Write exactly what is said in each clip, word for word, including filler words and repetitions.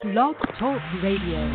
Blog Talk Radio.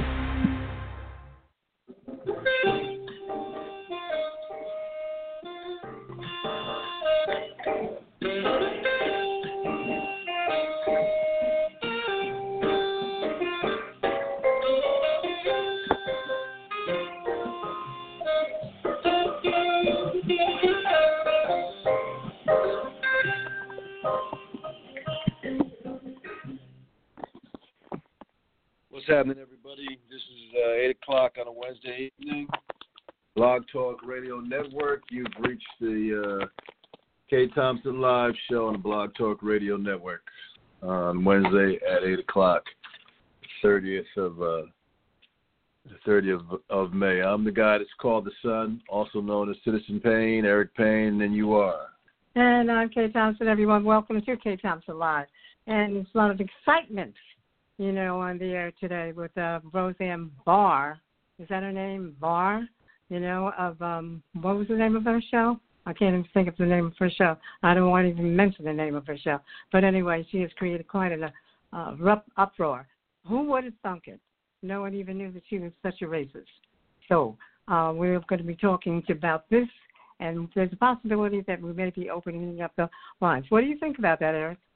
What's happening, everybody? This is uh, eight o'clock on a Wednesday evening. Blog Talk Radio Network. You've reached the uh, Kay Thompson Live show on the Blog Talk Radio Network on Wednesday at eight o'clock, thirtieth of uh, the thirtieth of May. I'm the guy that's called the Sun, also known as Citizen Payne, Eric Payne, and you are. And I'm Kay Thompson, everyone. Welcome to Kay Thompson Live. And it's a lot of excitement, you know, on the air today with uh, Roseanne Barr. Is that her name? Barr? You know, of, um, what was the name of her show? I can't even think of the name of her show. I don't want to even mention the name of her show. But anyway, she has created quite an uh, rup- uproar. Who would have thunk it? No one even knew that she was such a racist. So uh, we're going to be talking about this, and there's a possibility that we may be opening up the lines. What do you think about that, Eric?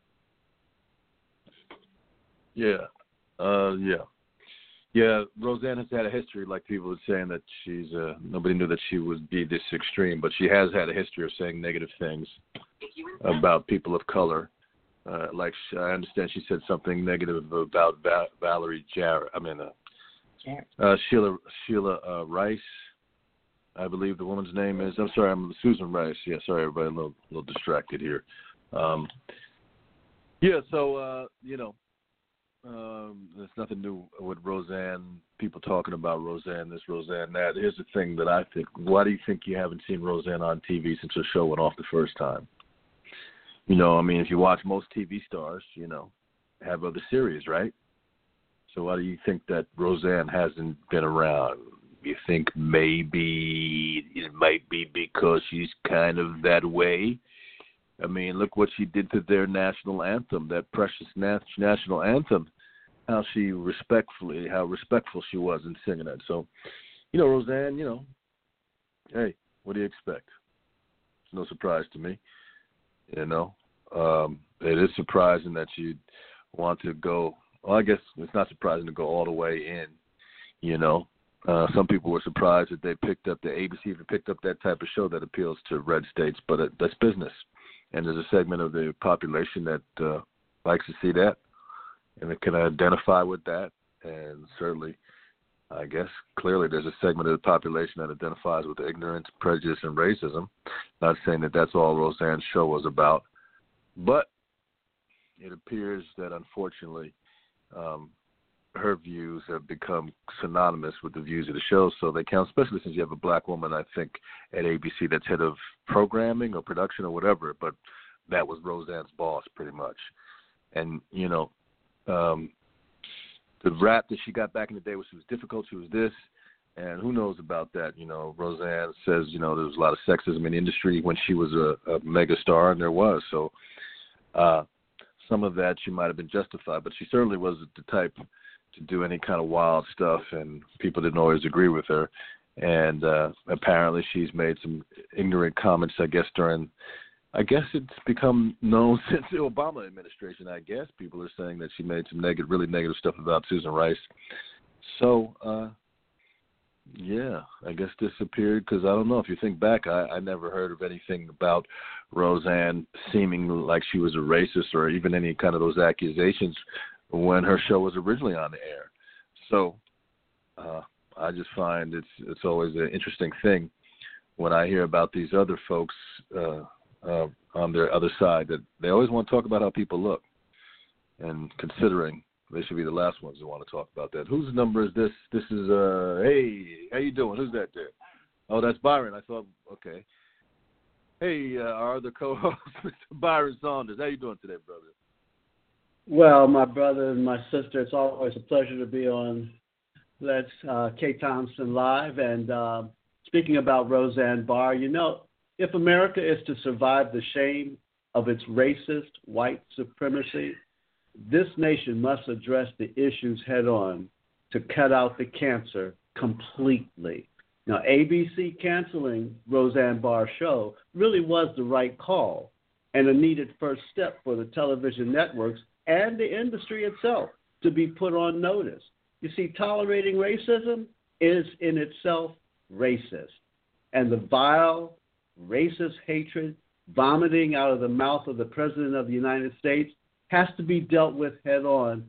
Yeah, uh, yeah. Yeah, Roseanne has had a history, like people were saying, that she's, uh, nobody knew that she would be this extreme, but she has had a history of saying negative things about people of color. Uh, like, I understand she said something negative about Va- Valerie Jarrett, I mean, uh, uh, Sheila Sheila uh, Rice, I believe the woman's name is. I'm sorry, I'm Susan Rice. Yeah, sorry, everybody, a little, a little distracted here. Um, yeah, so, uh, you know, Um, there's nothing new with Roseanne, people talking about Roseanne, this, Roseanne, that. Here's the thing that I think. Why do you think you haven't seen Roseanne on T V since her show went off the first time? You know, I mean, if you watch most T V stars, you know, have other series, right? So why do you think that Roseanne hasn't been around? You think maybe it might be because she's kind of that way? I mean, look what she did to their national anthem, that precious nat- national anthem, how she respectfully, how respectful she was in singing it. So, you know, Roseanne, you know, hey, what do you expect? It's no surprise to me, you know. Um, it is surprising that you'd want to go, well, I guess it's not surprising to go all the way in, you know. Uh, some people were surprised that they picked up, the A B C even picked up that type of show that appeals to red states, but it, that's business. And there's a segment of the population that uh, likes to see that, and it can identify with that. And certainly, I guess, clearly there's a segment of the population that identifies with ignorance, prejudice, and racism. Not saying that that's all Roseanne's show was about, but it appears that, unfortunately, um, her views have become synonymous with the views of the show, so they count, especially since you have a black woman, I think, at A B C that's head of programming or production or whatever, but that was Roseanne's boss pretty much. And, you know, um, the rap that she got back in the day was she was difficult, she was this, and who knows about that. You know, Roseanne says, you know, there was a lot of sexism in the industry when she was a, a mega star, and there was. So uh, some of that she might have been justified, but she certainly wasn't the type to do any kind of wild stuff, and people didn't always agree with her. And uh, apparently she's made some ignorant comments, I guess, during, I guess it's become known since the Obama administration, I guess. People are saying that she made some negative, really negative stuff about Susan Rice. So, uh, yeah, I guess disappeared because I don't know. If you think back, I, I never heard of anything about Roseanne seeming like she was a racist or even any kind of those accusations when her show was originally on the air. So uh, I just find it's it's always an interesting thing when I hear about these other folks uh, uh, on their other side that they always want to talk about how people look. And considering they should be the last ones that want to talk about that. Whose number is this? This is, uh, hey, how you doing? Who's that there? Oh, that's Byron. I thought, okay. Hey, uh, our other co-host, Mister Byron Saunders. How you doing today, brother? Well, my brother and my sister, it's always a pleasure to be on Let's uh, Kay Thompson Live. And uh, speaking about Roseanne Barr, you know, if America is to survive the shame of its racist white supremacy, this nation must address the issues head on to cut out the cancer completely. Now, A B C canceling Roseanne Barr's show really was the right call and a needed first step for the television networks and the industry itself to be put on notice. You see, tolerating racism is in itself racist. And the vile, racist hatred vomiting out of the mouth of the President of the United States has to be dealt with head on,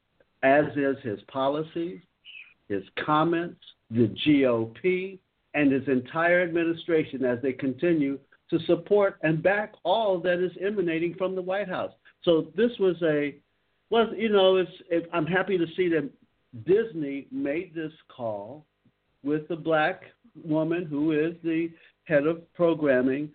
as is his policies, his comments, the G O P, and his entire administration as they continue to support and back all that is emanating from the White House. So this was a, was you know, it's. It, I'm happy to see that Disney made this call with the black woman who is the head of programming,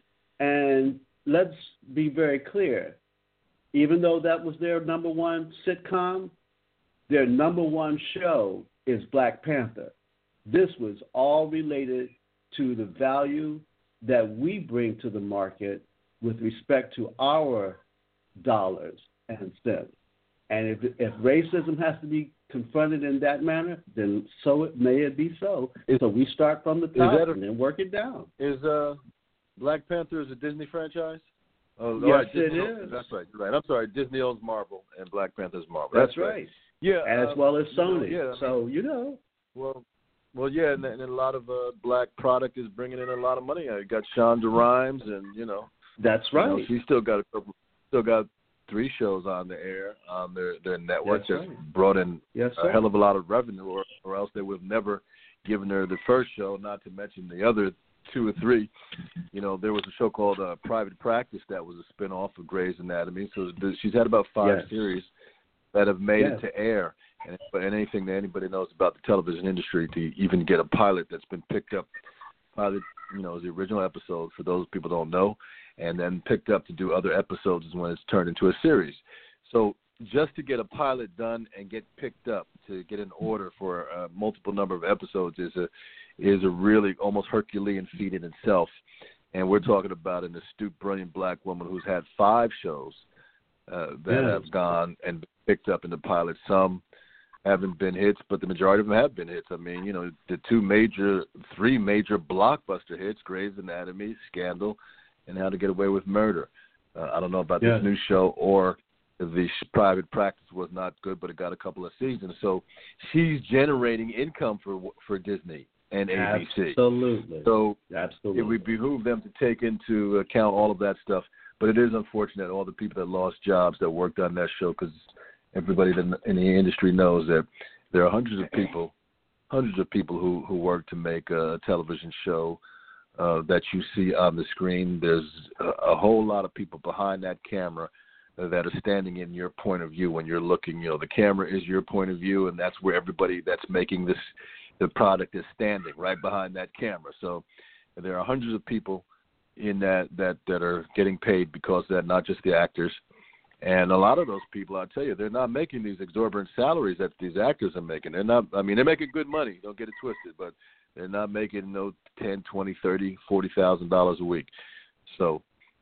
and let's be very clear. Even though that was their number one sitcom, their number one show is Black Panther. This was all related to the value that we bring to the market with respect to our dollars and cents. And if, if racism has to be confronted in that manner, then so it may it be so. Is, so we start from the top a, and then work it down. Is uh, Black Panther is a Disney franchise? Oh, yes, right, it Disney is. Owns, that's right. Right. I'm sorry. Disney owns Marvel, and Black Panther's Marvel. That's, that's right. right. Yeah, as uh, well as Sony. You know, yeah, so you know. Well, well, yeah, and, and a lot of uh, black product is bringing in a lot of money. You got Shonda Rhimes, and you know. That's right. You know, she's still got a couple, still got three shows on the air on their their network that's that's right. brought in yes, a hell of a lot of revenue, or, or else they would have never given her the first show. Not to mention the other two or three. You know, there was a show called uh, Private Practice that was a spinoff of Grey's Anatomy. So th- she's had about five yes. series that have made yes. it to air. And, and anything that anybody knows about the television industry, to even get a pilot that's been picked up, pilot, you know, is the original episode for those people who don't know, and then picked up to do other episodes is when it's turned into a series. So just to get a pilot done and get picked up to get an order for a multiple number of episodes is a is a really almost Herculean feat in itself. And we're talking about an astute, brilliant black woman who's had five shows uh, that yes. have gone and picked up in the pilot. Some haven't been hits, but the majority of them have been hits. I mean, you know, the two major, three major blockbuster hits, Grey's Anatomy, Scandal, and How to Get Away with Murder. Uh, I don't know about yes. this new show, or the Private Practice was not good, but it got a couple of seasons. So she's generating income for for Disney and A B C. Absolutely. So Absolutely. it would behoove them to take into account all of that stuff. But it is unfortunate, all the people that lost jobs that worked on that show, because everybody in the industry knows that there are hundreds of people, hundreds of people who, who work to make a television show uh, that you see on the screen. There's a, a whole lot of people behind that camera that are standing in your point of view when you're looking. You know, the camera is your point of view, and that's where everybody that's making this, the product is standing, right behind that camera. So there are hundreds of people in that, that, that are getting paid because of that, not just the actors. And a lot of those people, I'll tell you, they're not making these exorbitant salaries that these actors are making. They're not, I mean, they're making good money. Don't get it twisted, but they're not making no know, ten, twenty, thirty, forty thousand dollars a week. So,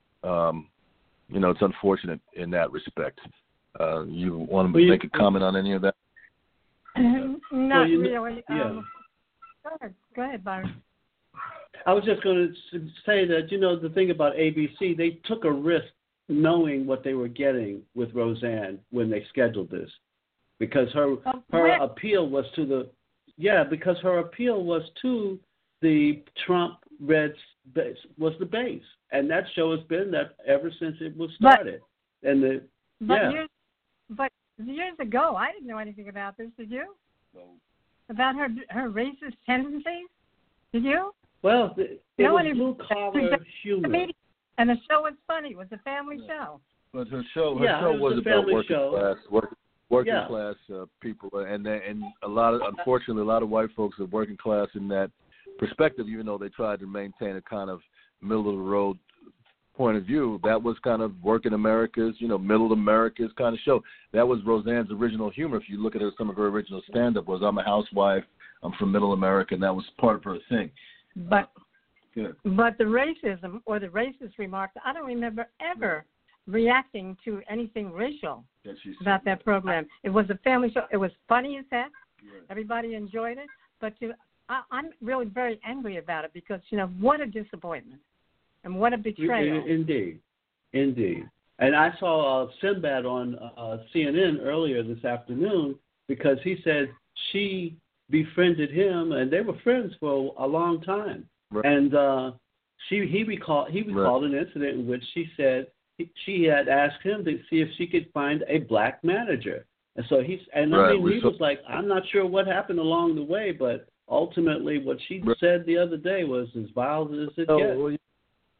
um, you know, it's unfortunate in that respect. Uh, you want to well, make you, a comment on any of that? Not well, you, really. Yeah. Um, go ahead. Go ahead, Byron. I was just going to say that, you know, the thing about A B C, they took a risk knowing what they were getting with Roseanne when they scheduled this, because her Oh, her yeah. appeal was to the yeah because her appeal was to the Trump red base, was the base, and that show has been that ever since it was started. But, and the but yeah years, but years ago, I didn't know anything about this. Did you? No. About her her racist tendencies? Did you? well the, it No was one blue collar humor. And the show was funny. It was a family show. But her show, her Yeah, show it was was, a about family working show. class, work, working Yeah. class uh, people, and they- and a lot of, unfortunately, a lot of white folks are working class in that perspective. Even though they tried to maintain a kind of middle of the road point of view, that was kind of working America's, you know, middle America's kind of show. That was Roseanne's original humor. If you look at her, some of her original stand-up was, "I'm a housewife, I'm from middle America," and that was part of her thing. But Good. but the racism or the racist remarks, I don't remember ever reacting to anything racial. that she about that program. It was a family show. It was funny as heck. Right. Everybody enjoyed it. But to, I, I'm really very angry about it because, you know, what a disappointment and what a betrayal. Indeed. Indeed. And I saw uh, Sinbad on uh, C N N earlier this afternoon because he said she befriended him, and they were friends for a long time. Right. And uh, she he recalled he recalled right. an incident in which she said he, she had asked him to see if she could find a black manager. And so he's and I right. mean we he saw- was like, I'm not sure what happened along the way, but ultimately what she right. said the other day was as vile as it oh, gets. Well,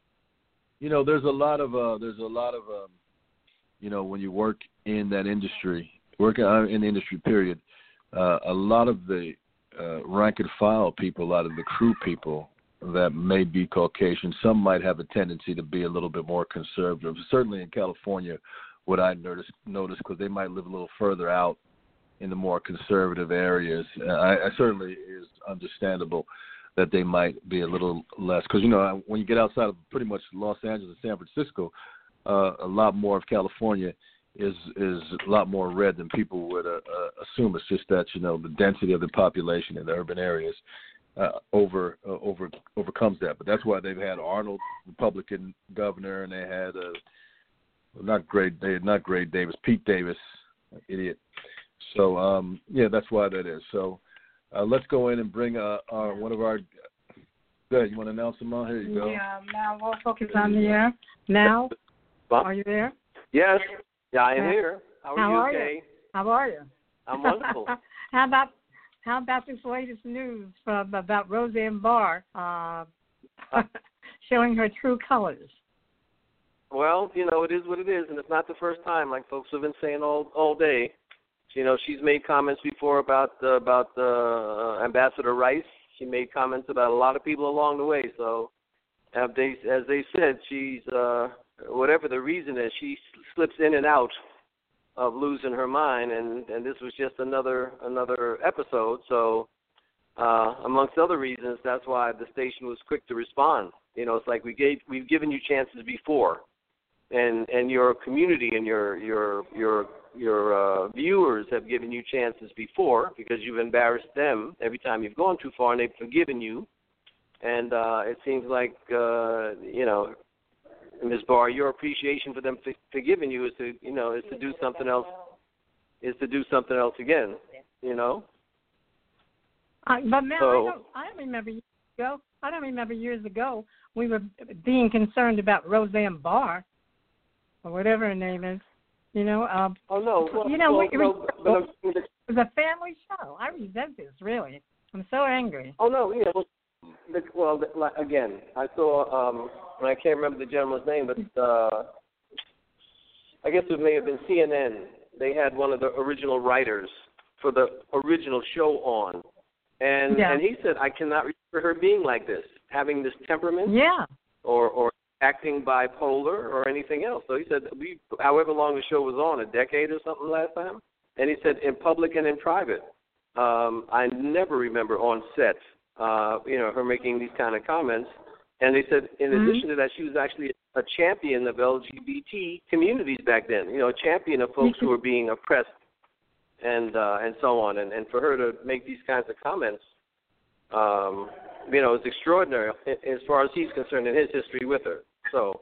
you know, there's a lot of uh, there's a lot of um, you know, when you work in that industry, working in the industry, period, uh, a lot of the uh, rank and file people, a lot of the crew people that may be Caucasian, some might have a tendency to be a little bit more conservative. Certainly in California, what I noticed, noticed because they might live a little further out in the more conservative areas. Uh, I, I certainly is understandable that they might be a little less, because, you know, when you get outside of pretty much Los Angeles and San Francisco, uh, a lot more of California is is a lot more red than people would uh, uh, assume. It's just that, you know, the density of the population in the urban areas uh, over uh, over overcomes that. But that's why they've had Arnold, Republican governor, and they had uh, not great, they had not great Davis, Pete Davis, idiot. So um, yeah, that's why that is. So uh, let's go in and bring uh, our one of our. Good, you want to announce them on? Here you go. Yeah, now we'll focus on the air. Now, are you there? Yes. Yeah, I am yeah. here. How are How you? are Okay. you? How are you? I'm wonderful. how about how about this latest news from about Roseanne Barr uh, showing her true colors? Well, you know, it is what it is, and it's not the first time, like folks have been saying all all day. You know, she's made comments before about uh, about uh, Ambassador Rice. She made comments about a lot of people along the way. So, as they, as they said, she's uh, whatever the reason is, she slips in and out of losing her mind, and, and this was just another another episode. So, uh, amongst other reasons, that's why the station was quick to respond. You know, it's like we gave we've given you chances before, and and your community and your your your your uh, viewers have given you chances before because you've embarrassed them every time you've gone too far, and they've forgiven you. And uh, it seems like uh, you know, Miz Barr, your appreciation for them for forgiving you is to you know is to do something else, is to do something else again. You know. Uh, but man, so, I don't. I don't remember years ago. I don't remember years ago we were being concerned about Roseanne Barr or whatever her name is. You know. Um, oh no. Well, you know, well, we, well, we, well, it was a family show. I resent this really. I'm so angry. Oh no. Yeah. Well, the, well the, like, again, I saw. Um, I can't remember the gentleman's name, but uh, I guess it may have been C N N. They had one of the original writers for the original show on. And yeah. and he said, I cannot remember her being like this, having this temperament, yeah, or or acting bipolar or anything else. So he said, we, however long the show was on, a decade or something last time. And he said, in public and in private, um, I never remember on set, uh, you know, her making these kind of comments. And they said, in mm-hmm. addition to that, she was actually a champion of L G B T communities back then. You know, a champion of folks who were being oppressed. And uh, and so on, and, and for her to make these kinds of comments, um, you know, it's extraordinary as far as he's concerned in his history with her. So,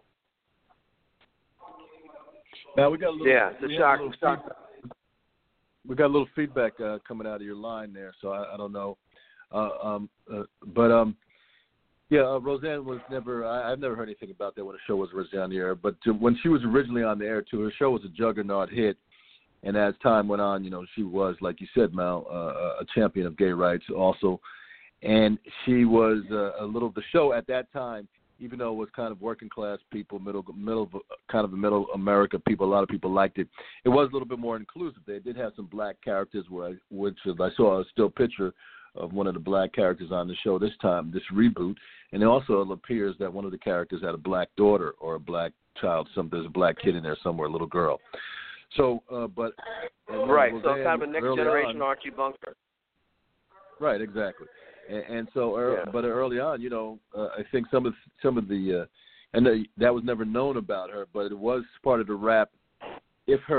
now we got a little, yeah, it's a we shock. A shock. We got a little feedback uh, coming out of your line there, so I, I don't know, uh, um, uh, but um, yeah, uh, Roseanne was never. I, I've never heard anything about that when the show was originally on the air. But to, when she was originally on the air, too, her show was a juggernaut hit. And as time went on, you know, she was, like you said, Mal, uh, a champion of gay rights also. And she was uh, a little, the show at that time, even though it was kind of working class people, middle, middle, kind of the middle America people, a lot of people liked it. It was a little bit more inclusive. They did have some black characters, where I, which I saw a still picture of one of the black characters on the show this time, this reboot. And it also appears that one of the characters had a black daughter or a black child. Some there's a black kid in there somewhere, a little girl. So, uh, but uh, right, Roseanne, so kind of a next generation on, Archie Bunker. Right, exactly, and, and so, er, yeah. but early on, you know, uh, I think some of some of the, uh, and the, that was never known about her, but it was part of the rap. If her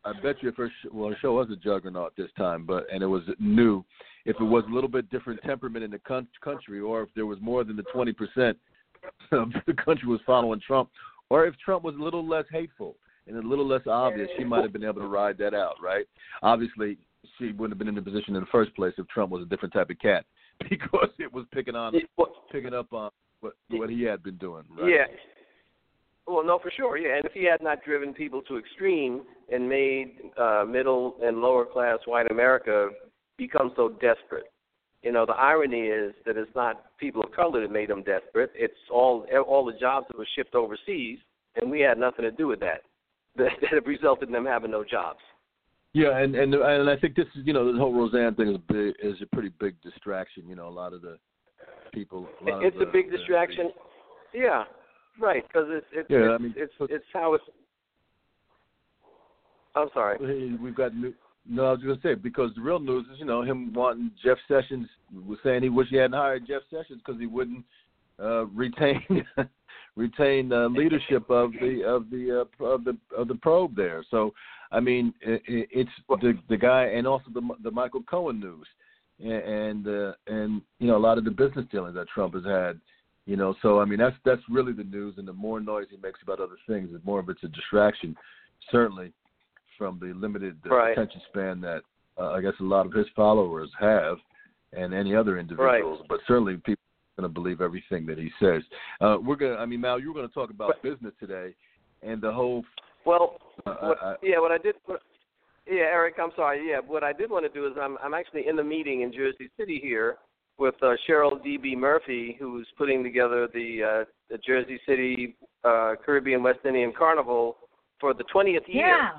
I bet you if her sh- well, her show was a juggernaut this time, but and it was new. If it was a little bit different temperament in the con- country, or if there was more than the twenty percent of the country was following Trump, or if Trump was a little less hateful and a little less obvious, she might have been able to ride that out, right? Obviously, she wouldn't have been in the position in the first place if Trump was a different type of cat, because it was picking on, picking up on what what he had been doing, right? Yeah. Well, no, for sure, yeah. And if he had not driven people to extreme and made uh, middle and lower class white America become so desperate, you know, the irony is that it's not people of color that made them desperate. It's all all the jobs that were shipped overseas, and we had nothing to do with that. That, that have resulted in them having no jobs. Yeah, and and and I think this is, you know, the whole Roseanne thing is a big, is a pretty big distraction. You know, a lot of the people. A lot it's of the, a big distraction. The, yeah. Right, because it's it's yeah, it's, I mean, it's it's how it's. I'm sorry. We've got new. No, I was going to say, because the real news is, you know, him wanting Jeff Sessions, was saying he wish he hadn't hired Jeff Sessions because he wouldn't uh, retain retain uh, leadership of the of the uh, of the of the probe there. So, I mean, it, it's the the guy, and also the the Michael Cohen news, and uh, and you know, a lot of the business dealings that Trump has had. You know, so I mean, that's that's really the news, and the more noise he makes about other things, the more of it's a distraction, certainly from the limited uh, right. attention span that uh, I guess a lot of his followers have, and any other individuals. Right. But certainly, people are going to believe everything that he says. Uh, we're gonna, I mean, Mal, you were going to talk about but, business today, and the whole. Well, uh, what, I, yeah, what I did. What, yeah, Eric, I'm sorry. Yeah, what I did want to do is I'm I'm actually in the meeting in Jersey City here with uh, Cheryl D B. Murphy, who's putting together the, uh, the Jersey City uh, Caribbean West Indian Carnival for the twentieth year. Yeah.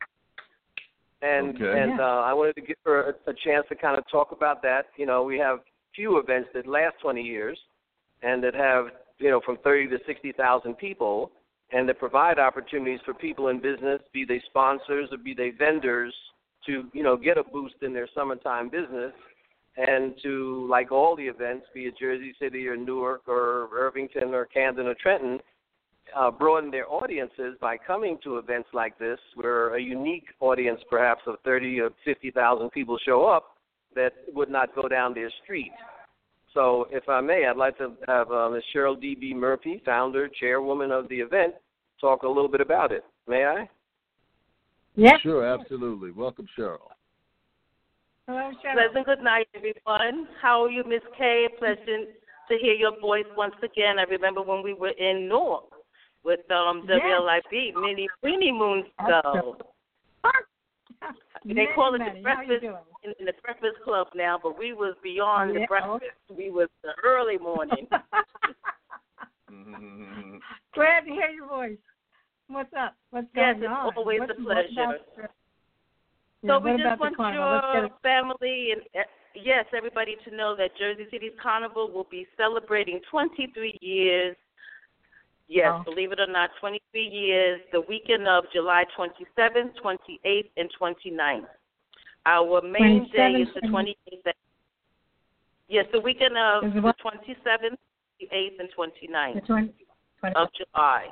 And okay. and uh, I wanted to give her a, a chance to kind of talk about that. You know, we have few events that last twenty years and that have, you know, from thirty to sixty thousand people, and that provide opportunities for people in business, be they sponsors or be they vendors, to, you know, get a boost in their summertime business. And to, like all the events, be it Jersey City or Newark or Irvington or Camden or Trenton, uh, broaden their audiences by coming to events like this, where a unique audience, perhaps of thirty or fifty thousand people show up that would not go down their street. So, if I may, I'd like to have uh, Miz Cheryl D B. Murphy, founder, chairwoman of the event, talk a little bit about it. May I? Yes. Sure, absolutely. Welcome, Cheryl. Hello, Cheryl. Pleasant good night, everyone. How are you, Miss Kay? Pleasant to hear your voice once again. I remember when we were in Newark with um, Yes. W L I B many, many moons ago. They Many, call it many. the breakfast in, in the Breakfast Club now, but we was beyond Yeah. the breakfast. We was the early morning. Glad to hear your voice. What's up? What's Yes, going on? it's always What's, a pleasure. What So yeah, we what just about want the carnival? Let's your get it. family and, uh, yes, everybody to know that Jersey City's Carnival will be celebrating twenty-three years. Yes, Oh. believe it or not, twenty-three years, the weekend of July twenty-seventh, twenty-eighth, and twenty-ninth. Our main day is the twenty-eighth. Yes, the weekend of Is it the what? twenty-seventh, twenty-eighth, and twenty-ninth The twenty, twenty, of July.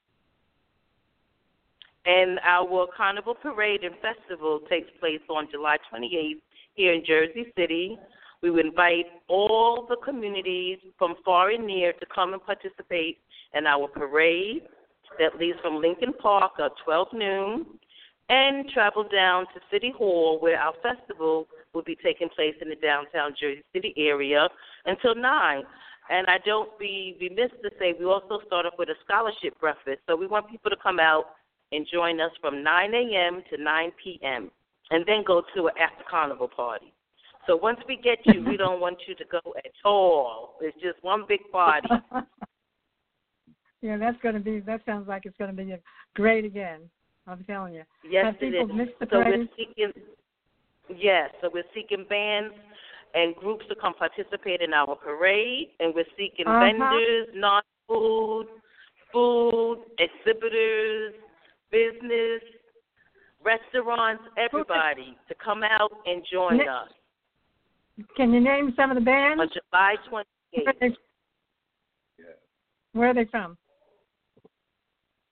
And our Carnival Parade and Festival takes place on July twenty-eighth here in Jersey City. We would invite all the communities from far and near to come and participate in our parade that leaves from Lincoln Park at twelve noon and travel down to City Hall where our festival will be taking place in the downtown Jersey City area until nine. And I don't be remiss to say we also start off with a scholarship breakfast. So we want people to come out and join us from nine a.m. to nine p.m. and then go to an after carnival party. So once we get you, we don't want you to go at all. It's just one big party. yeah, that's going to be. That sounds like it's going to be great again. I'm telling you. Yes, Have it people is. missed the So parade? we're seeking, yes, so we're seeking bands and groups to come participate in our parade, and we're seeking Uh-huh. vendors, non-food, food, exhibitors, business, restaurants, everybody to come out and join Ne- us Can you name some of the bands? on July Where twenty-eighth. are they, where are they from?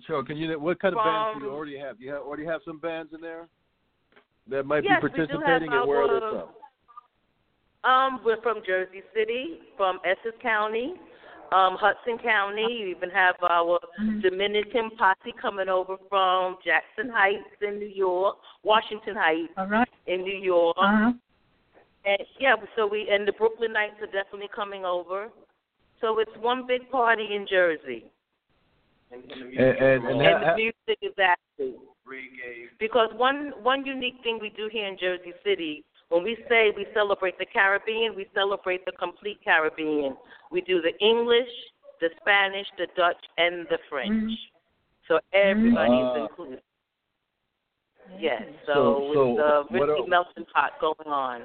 Cheryl, can you? What kind of bands do you From- already have? You have, already have some bands in there that might Yes, be we do have participating, and where are they our- from? Um, we're from Jersey City, from Essex County, um, Hudson County. We even have our Dominican posse coming over from Jackson Heights in New York, Washington Heights All right. in New York. Uh-huh. And yeah, so we and the Brooklyn Knights are definitely coming over. So it's one big party in Jersey. And, and, and, And ha- the music is active. Because one one unique thing we do here in Jersey City, when we say we celebrate the Caribbean, we celebrate the complete Caribbean. We do the English, the Spanish, the Dutch, and the French. Mm-hmm. So everybody Ah. is included. Yes, So- so, so it's a what really are- melting pot going on.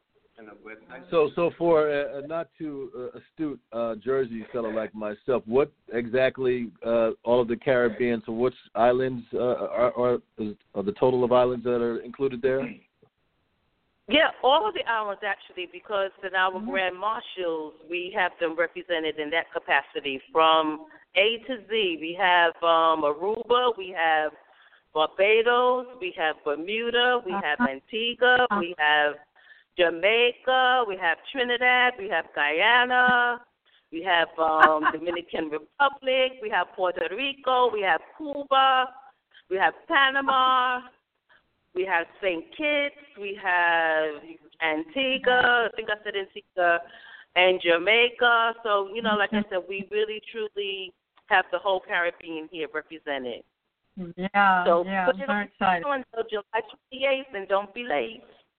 So, so for a, a not too uh, astute uh, Jersey fellow like myself, what exactly uh, all of the Caribbean? So, which islands uh, are, are, are the total of islands that are included there? Yeah, all of the islands actually, because in our Grand Marshals, we have them represented in that capacity from A to Z. We have um, Aruba, we have Barbados, we have Bermuda, we have Antigua, we have Jamaica, we have Trinidad, we have Guyana, we have um, Dominican Republic, we have Puerto Rico, we have Cuba, we have Panama, we have Saint Kitts, we have Antigua, I think I said Antigua, and Jamaica. So, you know, like I said, we really, truly have the whole Caribbean here represented. Yeah, So yeah, put I'm it very on excited. until July twenty-eighth, and don't be late.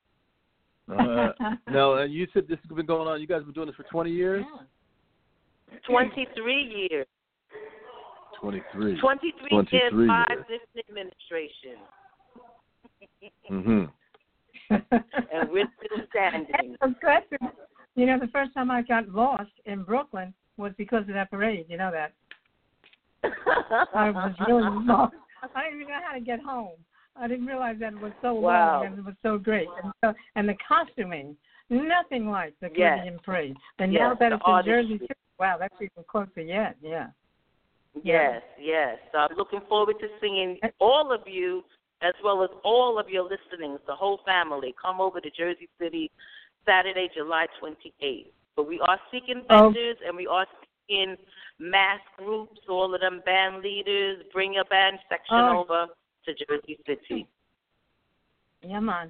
Uh, now, and you said this has been going on. You guys have been doing this for twenty years. twenty-three years. Twenty-three. twenty-three, twenty-three years, five years. different administrations. Mhm. And we're still standing. That's good. You know, the first time I got lost in Brooklyn was because of that parade. You know that. I was really lost. I didn't even know how to get home. I didn't realize that it was so Wow. long and it was so great. And, so, and the costuming, nothing like the Yes. Caribbean parade. And Yes, now that the it's in artistry. Jersey, too, wow, that's even closer yet. Yeah. Yes, yes. So I'm looking forward to seeing all of you, as well as all of your listenings, the whole family. Come over to Jersey City Saturday, July twenty-eighth. But we are seeking Oh. vendors, and we are seeking mass groups, all of them band leaders. Bring your band section Oh. over to Jersey City. Yeah, man.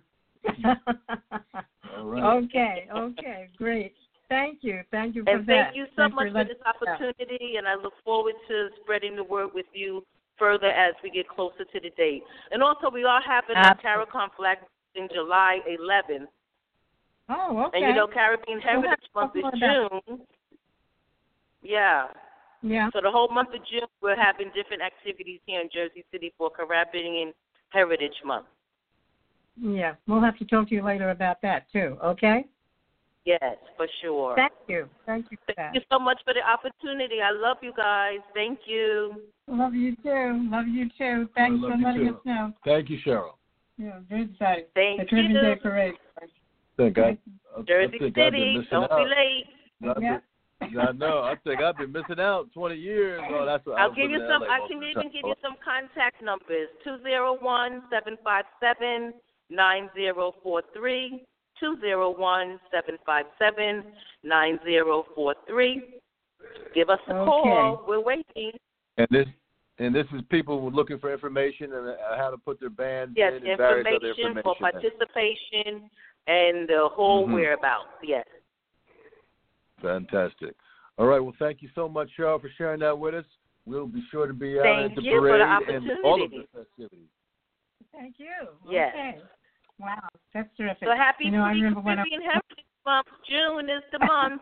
All right. Okay, okay, great. Thank you. Thank you for And that. thank you so Thanks much for letting this us know. opportunity, and I look forward to spreading the word with you further as we get closer to the date. And also, we are having our Absolutely. Caricon Flag in July eleventh. Oh, okay. And, you know, Caribbean We'll have Heritage to Month talk is more about June. Yeah. Yeah. So the whole month of June, we're having different activities here in Jersey City for Caribbean Heritage Month. Yeah. We'll have to talk to you later about that, too, okay? Yes, for sure. Thank you. Thank you for Thank that. you so much for the opportunity. I love you guys. Thank you. Love you, too. Love you, too. Thanks love for you, letting too. us know. Thank you, Cheryl. Yeah, very excited. Thank the Caribbean you. Day Parade. Think I, I, Jersey I think I've been City, missing don't out. be late. I've Yeah. been- I know. I think I've been missing out twenty years. Oh, that's what I I'll was give you living in some. L A I most can of the even time. give you some contact numbers: two zero one seven five seven nine zero four three, two zero one seven five seven nine zero four three. Give us a Okay. call. We're waiting. And this and this is people looking for information and uh, how to put their bands Yes, in and various other information information. for participation and the whole Mhm. whereabouts. Yes. Fantastic. All right. Well, thank you so much, Cheryl, for sharing that with us. We'll be sure to be out Thank at the you for parade the and all of the opportunity. festivities. Thank you. Yes. Okay. Wow, that's terrific. So happy you know, I remember when I Caribbean Heritage Month. June is the month,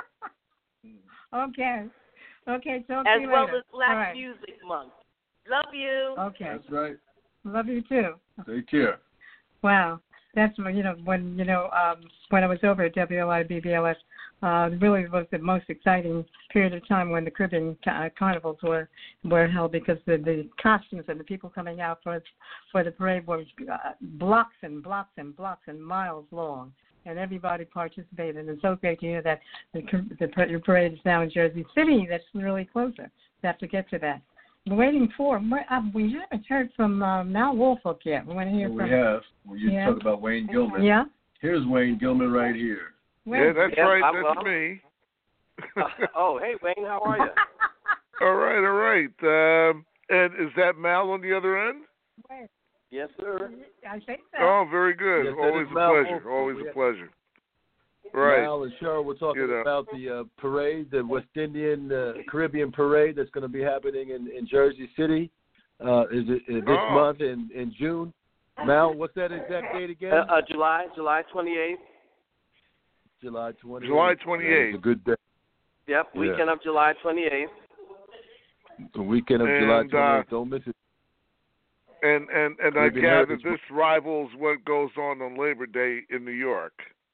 Okay. Okay, talk as to you well later. as Black All right. Music Month. Love you. Okay. That's right. Love you, too. Take care. Wow. That's when, you know, when, you know, um, when I was over at W L I B B L S, uh, it really was the most exciting period of time when the Caribbean uh, carnivals were were held, because the, the costumes and the people coming out for for the parade were uh, blocks and blocks and blocks and miles long, and everybody participated. And it's so great to hear that the, the parade is now in Jersey City. That's really closer. We have to get to that. We're waiting for. Uh, we haven't heard from uh, Mal Wolfolk yet. We want to hear Well, from. we have. Well, you yeah. talk about Wayne Gilman. Yeah. Here's Wayne Gilman right here. Where? Yeah, that's Yeah, right. I'm That's well. me. uh, oh, hey, Wayne, how are you? all right, all right. Um, and is that Mal on the other end? Where? Yes, sir. I think so. Oh, very good. Yes, that Always is a Mal pleasure. Wolfolk. Always We a have- pleasure. Right. Mal and Cheryl were talking You know. about the uh, parade, the West Indian uh, Caribbean parade that's going to be happening in, in Jersey City. Uh, is it uh, this Oh. month in, in June? Mal, what's that exact date again? Uh, uh, July, July twenty-eighth. July twentieth. July twenty-eighth. It's a good day. Yep, Yeah. weekend of July twenty-eighth. The weekend of And, July uh, twentieth. Don't miss it. And and and I Caribbean gather Heritage this rivals what goes on on Labor Day in New York.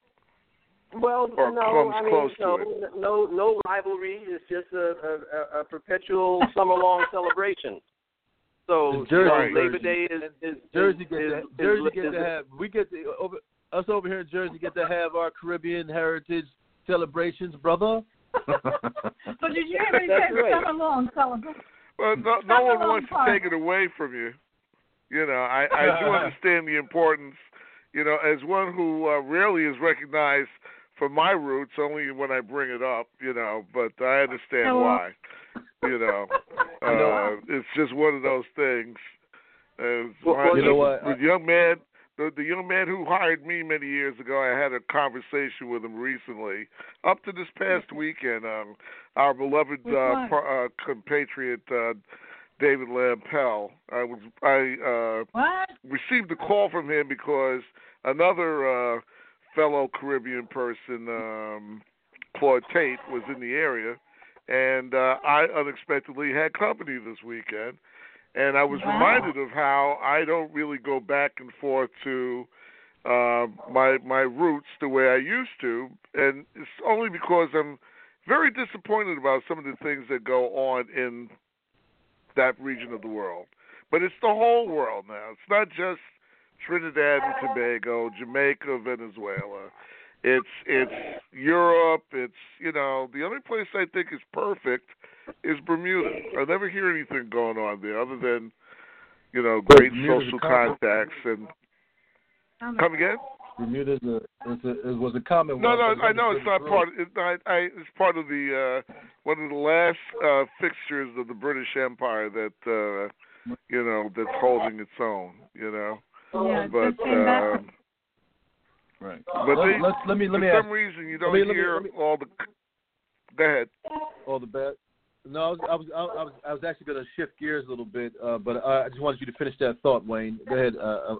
Well, Or no, comes I mean, close to no, it. no, no rivalry. It's just a, a, a perpetual summer-long celebration. So, And Jersey, you know, Right. Labor Day is, is Jersey is, get is, to, is, Jersey is, get is, to have we get to, over us over here in Jersey get to have our Caribbean heritage celebrations, brother. So did you hear me That's say right. summer long celebration? Well, no, That's no a one long wants part. to take it away from you. You know, I, I do understand the importance. You know, as one who uh, rarely is recognized for my roots, only when I bring it up. You know, but I understand Oh, well. why. You know, uh, it's just one of those things. Uh, Well, my- well, you know what? The young man, the, the young man who hired me many years ago, I had a conversation with him recently. Up to this past weekend, um, our beloved Which uh, one? par- uh, compatriot uh, David Lampel. I was I uh, What? received a call from him because another uh, fellow Caribbean person, um, Claude Tate, was in the area, and uh, I unexpectedly had company this weekend. And I was Wow. reminded of how I don't really go back and forth to uh, my my roots the way I used to, and it's only because I'm very disappointed about some of the things that go on in that region of the world. But it's the whole world now. It's not just Trinidad and Tobago, Jamaica, Venezuela. It's it's Europe. It's, you know, the only place I think is perfect is Bermuda. I never hear anything going on there other than, you know, But great Bermuda's social a common- contacts. And come again? Bermuda's a, it's a it was a common No, one. no, but I know it's not British part. It, I, I, it's part of the uh, one of the last uh, fixtures of the British Empire that uh, you know that's holding its own. You know, Yeah, but just came back. um, Right. but let, they, let, let me let for me some ask reason you let don't me- let me- hear let me- all the. Go ahead. all the best. No, I was I was I was, I was actually going to shift gears a little bit, uh, but uh, I just wanted you to finish that thought, Wayne. Go ahead. Uh, uh,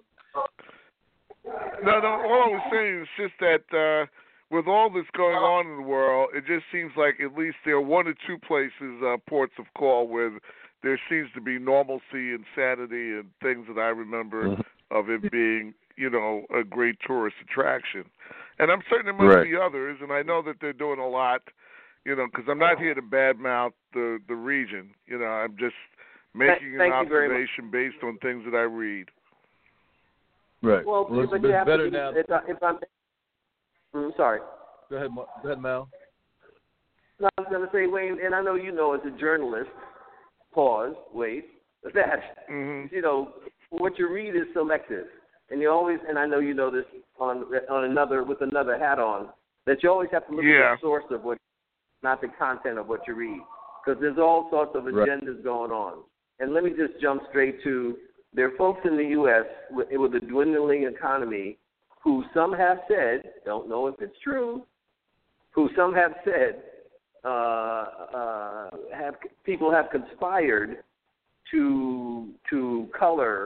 No, no. All I was saying is just that uh, with all this going on in the world, it just seems like at least there are one or two places, uh, ports of call, where there seems to be normalcy and sanity and things that I remember Mhm. of it being, you know, a great tourist attraction. And I'm certain there must Right. be others, and I know that they're doing a lot, you know, because I'm not here to badmouth the the region. You know, I'm just making thank an you very much. observation based on things that I read. right. well, well, it's, but it's you have better to be, now. If, I, if I'm, mm, sorry. Go ahead, Ma- go ahead, Mal. No, I was going to say, Wayne, and I know you know as a journalist, pause, wait, that, hmm you know, what you read is selective. And you always, and I know you know this on on another, with another hat on, that you always have to look Yeah. at the source of what, not the content of what you read. Because there's all sorts of Right. agendas going on. And let me just jump straight to, there are folks in the U S with, with a dwindling economy who some have said, don't know if it's true, who some have said, uh, uh, have people have conspired to to color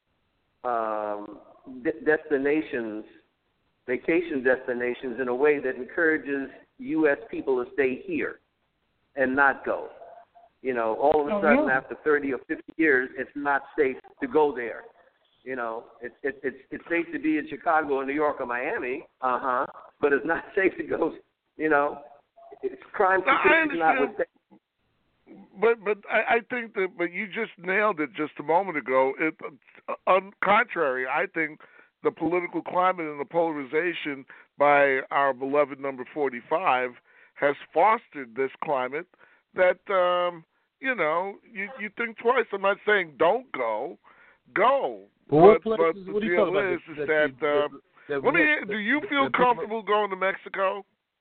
um, de- destinations, vacation destinations, in a way that encourages U S people to stay here and not go. You know, all of a Oh, sudden, really? after thirty or fifty years, it's not safe to go there. You know, it's it's it's it's safe to be in Chicago or New York or Miami, uh huh, but it's not safe to go. You know, it's crime No, I statistics understand. notwithstanding. But but I, I think that but you just nailed it just a moment ago. It, on contrary, I think the political climate and the polarization by our beloved number forty-five has fostered this climate that um, you know, you you think twice. I'm not saying don't go, go. Well, but what but places, the what do you deal talk about is, that, is that, that, that, uh, that, let me. that, Do you that, feel that comfortable going to Mexico?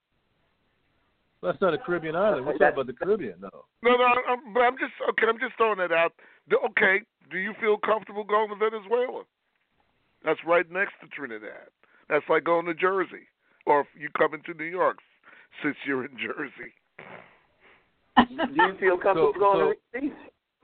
That's not a Caribbean island. We're talking about the Caribbean, though. No, no. I'm, but I'm just okay. I'm just throwing that out. The- Okay. Do you feel comfortable going to Venezuela? That's right next to Trinidad. That's like going to Jersey, or if you come into New York, since you're in Jersey. Do you feel comfortable So- going so- to Ricky's?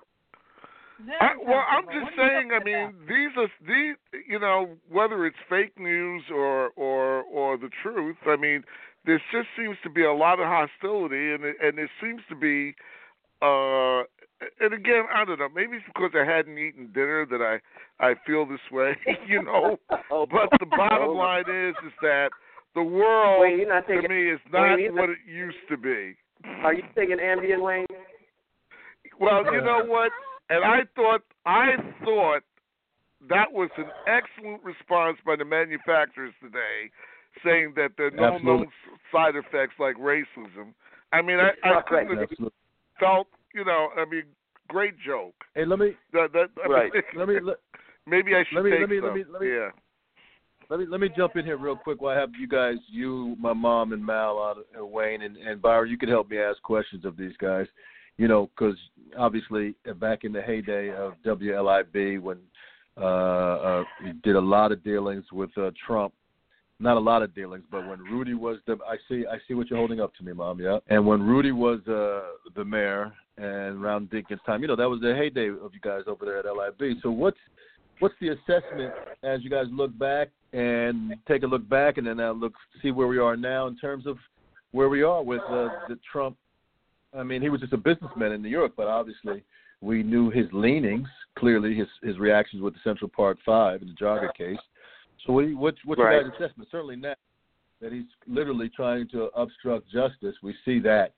I, well, I'm just saying. I mean, these are these. You know, whether it's fake news or or or the truth. I mean, there just seems to be a lot of hostility, and it, and there seems to be. Uh, and again, I don't know. Maybe it's because I hadn't eaten dinner that I I feel this way. You know, Oh, but the bottom line is is that the world Wayne, you're not to taking, me is Wayne, not you're what not- it used to be. Are you taking Ambien, Wayne? Well, you know what? And I thought I thought that was an excellent response by the manufacturers today, saying that there are no Absolutely. known side effects like racism. I mean, I, I couldn't have Absolutely. felt, you know, I mean, great joke. Hey, let me That, that, I Right. mean, let me let, maybe I should let me- take let me- some. let me- let me- yeah. let me let me jump in here real quick while I have you guys, you, my mom, and Mal, on, and Wayne, and, and Byron. You can help me ask questions of these guys. You know, because obviously uh, back in the heyday of W L I B, when uh, uh, we did a lot of dealings with uh, Trump, not a lot of dealings, but when Rudy was the, I see, I see what you're holding up to me, Mom. Yeah. And when Rudy was uh, the mayor, and around Dinkins' time, you know, that was the heyday of you guys over there at L I B. So what's what's the assessment as you guys look back and take a look back, and then uh, look see where we are now in terms of where we are with uh, the Trump. I mean, he was just a businessman in New York, but obviously we knew his leanings, clearly his his reactions with the Central Park Five and the Jogger case. So what, what, what's Right. your guys' assessment? Certainly now that he's literally trying to obstruct justice, we see that.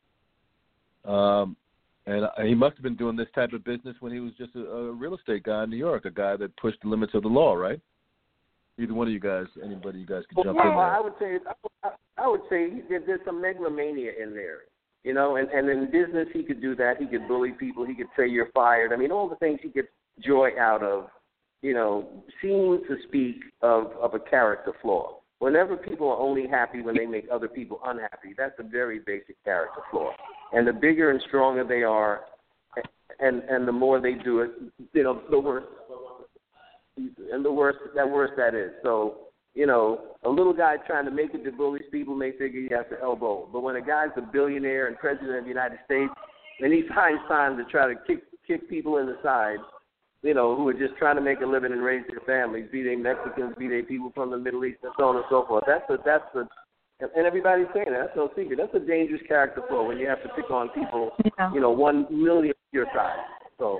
Um, and he must have been doing this type of business when he was just a, a real estate guy in New York, a guy that pushed the limits of the law, right? Either one of you guys, anybody you guys can jump well, in there. I would say I, I would say there, there's some megalomania in there, you know. And, and in business, he could do that. He could bully people. He could say you're fired. I mean, all the things he gets joy out of, you know, seem to speak of of a character flaw. Whenever people are only happy when they make other people unhappy, that's a very basic character flaw. And the bigger and stronger they are, and and the more they do it, you know, the worse. And the worse that worse that is. So, you know, a little guy trying to make it to bullies people may figure he has to elbow. But when a guy's a billionaire and president of the United States, and he finds time to try to kick kick people in the side, you know, who are just trying to make a living and raise their families, be they Mexicans, be they people from the Middle East, and so on and so forth. That's a, that's a, and everybody's saying that. That's no secret. That's a dangerous character flaw when you have to pick on people, Yeah. you know, one million your size. So.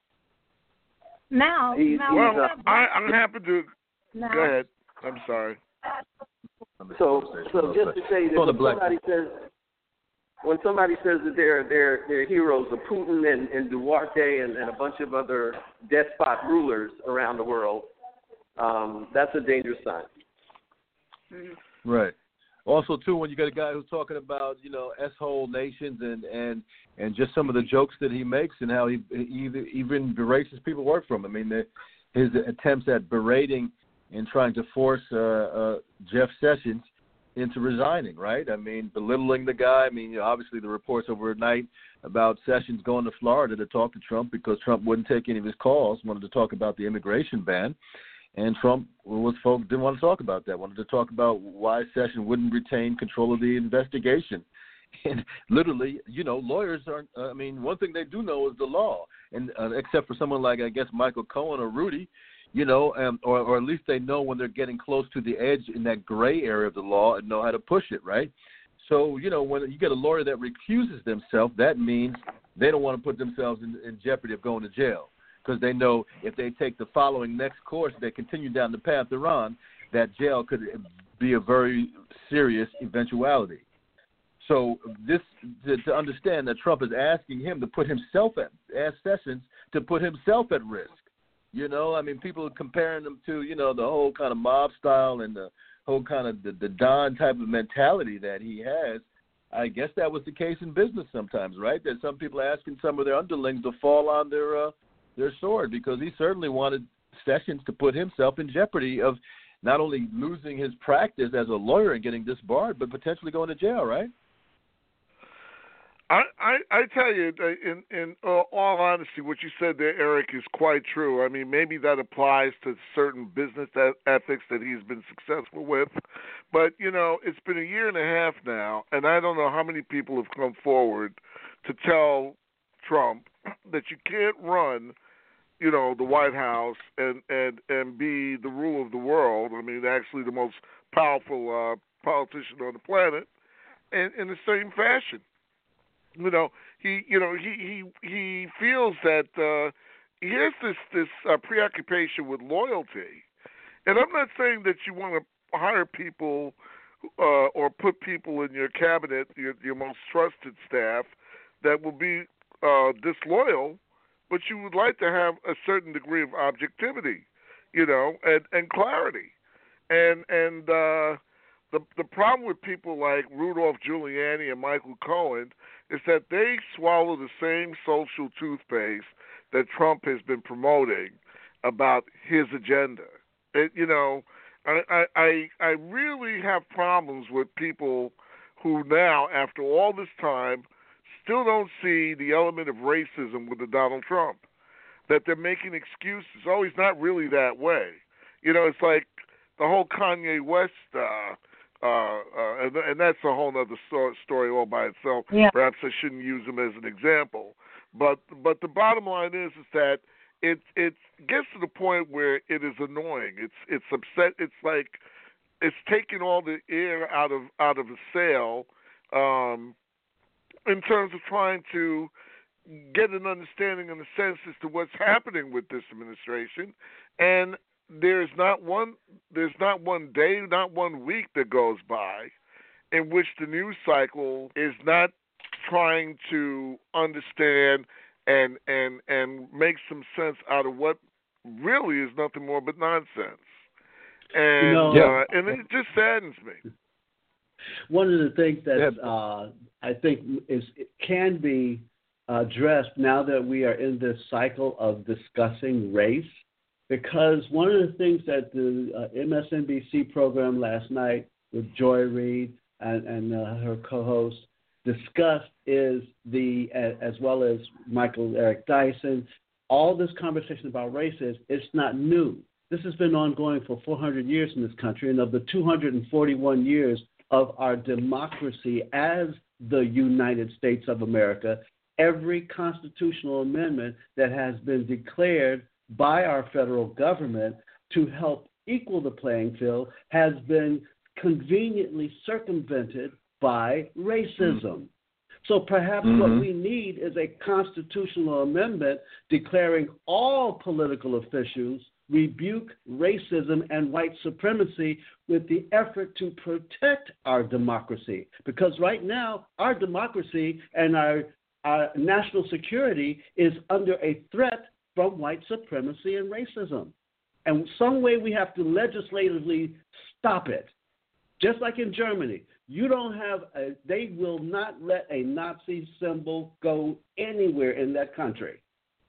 Now, He's- now Well, uh, I, I'm happy to. now, Go ahead. I'm sorry. So, so just to say that On the when black- somebody says, when somebody says that they're they're they're heroes of Putin and, and Duarte and, and a bunch of other despot rulers around the world, um, that's a dangerous sign. Right. Also, too, when you got a guy who's talking about, you know, S-hole nations and, and, and just some of the jokes that he makes and how he, he even berates his people work from him. I mean, the, his attempts at berating and trying to force uh, uh, Jeff Sessions into resigning, right? I mean, belittling the guy. I mean, you know, obviously the reports overnight about Sessions going to Florida to talk to Trump because Trump wouldn't take any of his calls, wanted to talk about the immigration ban. And Trump was folks didn't want to talk about that. Wanted to talk about why Sessions wouldn't retain control of the investigation. And literally, you know, lawyers aren't. Uh, I mean, one thing they do know is the law. And uh, except for someone like I guess Michael Cohen or Rudy, you know, um, or or at least they know when they're getting close to the edge in that gray area of the law and know how to push it, right? So you know, when you get a lawyer that recuses themselves, that means they don't want to put themselves in, in jeopardy of going to jail. Because they know if they take the following next course, they continue down the path they're on, that jail could be a very serious eventuality. So this to, to understand that Trump is asking him to put himself at, ask Sessions to put himself at risk. You know, I mean, people are comparing him to, you know, the whole kind of mob style and the whole kind of the, the Don type of mentality that he has. I guess that was the case in business sometimes, right? That some people are asking some of their underlings to fall on their uh, their sword, because he certainly wanted Sessions to put himself in jeopardy of not only losing his practice as a lawyer and getting disbarred, but potentially going to jail, right? I, I, I tell you, in, in uh, all honesty, what you said there, Eric, is quite true. I mean, maybe that applies to certain business ethics that he's been successful with. But, you know, it's been a year and a half now, and I don't know how many people have come forward to tell Trump that you can't run, you know, the White House and, and, and be the ruler of the world. I mean, actually the most powerful uh, politician on the planet, in, in the same fashion. You know, he, you know, he he, he feels that uh, he has this this uh, preoccupation with loyalty, and I'm not saying that you want to hire people uh, or put people in your cabinet, your your most trusted staff, that will be uh, disloyal, but you would like to have a certain degree of objectivity, you know, and, and clarity, and and uh, the the problem with people like Rudolph Giuliani and Michael Cohen is that they swallow the same social toothpaste that Trump has been promoting about his agenda. It, you know, I, I I really have problems with people who now, after all this time, still don't see the element of racism with the Donald Trump, that they're making excuses. Oh, he's not really that way. You know, it's like the whole Kanye West uh Uh, uh, and, and that's a whole other so- story all by itself. Yeah. Perhaps I shouldn't use him as an example, but but the bottom line is is that it it gets to the point where it is annoying. It's it's upset. It's like it's taking all the air out of out of the sail, um, in terms of trying to get an understanding and a sense as to what's happening with this administration. And There's not one. There's not one day, not one week that goes by, in which the news cycle is not trying to understand and and and make some sense out of what really is nothing more but nonsense. And You know, uh, and it just saddens me. One of the things that uh, I think is can be addressed now that we are in this cycle of discussing race. Because one of the things that the uh, M S N B C program last night with Joy Reid and, and uh, her co-host discussed is the, as well as Michael Eric Dyson, all this conversation about race is, it's not new. This has been ongoing for four hundred years in this country, and of the two hundred forty-one years of our democracy as the United States of America, every constitutional amendment that has been declared by our federal government to help equal the playing field has been conveniently circumvented by racism. So perhaps mm-hmm. what we need is a constitutional amendment declaring all political officials rebuke racism and white supremacy with the effort to protect our democracy. Because right now, our democracy and our, our national security is under a threat from white supremacy and racism. And some way we have to legislatively stop it. Just like in Germany, you don't have a, they will not let a Nazi symbol go anywhere in that country.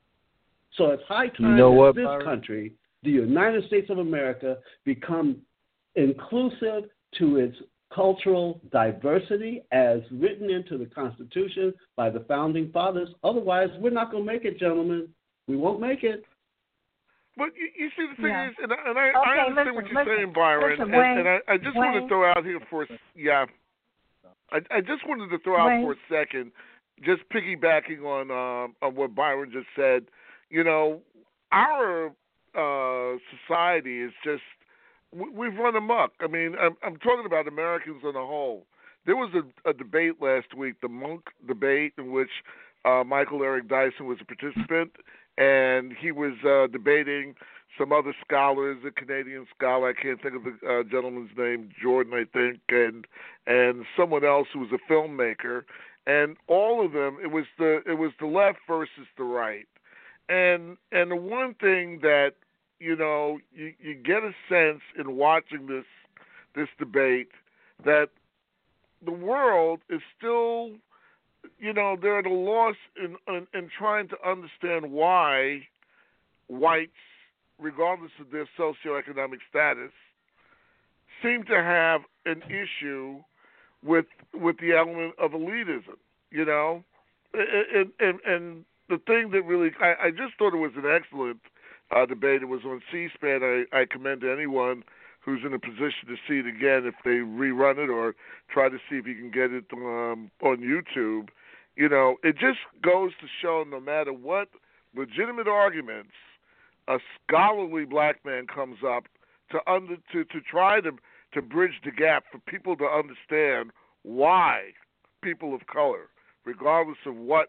So it's high time you know that what, this Byron? country, the United States of America, become inclusive to its cultural diversity as written into the Constitution by the Founding Fathers. Otherwise, we're not going to make it, gentlemen. We won't make it. But you, you see, the thing Yeah. is, and I, and I, Okay, I understand listen, what you're listen, saying, Byron, listen, and, Wayne, and I, I just want Wayne. to throw out here for, yeah, I, I just wanted to throw out Wayne. for a second, just piggybacking on um, on what Byron just said. You know, our uh, society is just, we, we've run amok. I mean, I'm, I'm talking about Americans on a whole. There was a, a debate last week, the Monk debate, in which uh, Michael Eric Dyson was a participant, and he was uh, debating some other scholars, a Canadian scholar, I can't think of the uh, gentleman's name, Jordan, I think, and and someone else who was a filmmaker, and all of them, it was the it was the left versus the right, and and the one thing that you know you, you get a sense in watching this this debate that the world is still, you know, they're at a loss in, in, in trying to understand why whites, regardless of their socioeconomic status, seem to have an issue with with the element of elitism, you know? And, and, and the thing that really, I, I just thought it was an excellent uh, debate. It was on C-SPAN. I, I commend anyone who's in a position to see it again if they rerun it or try to see if you can get it um, on YouTube. You know, it just goes to show no matter what legitimate arguments a scholarly black man comes up to under to, to try to to bridge the gap for people to understand why people of color, regardless of what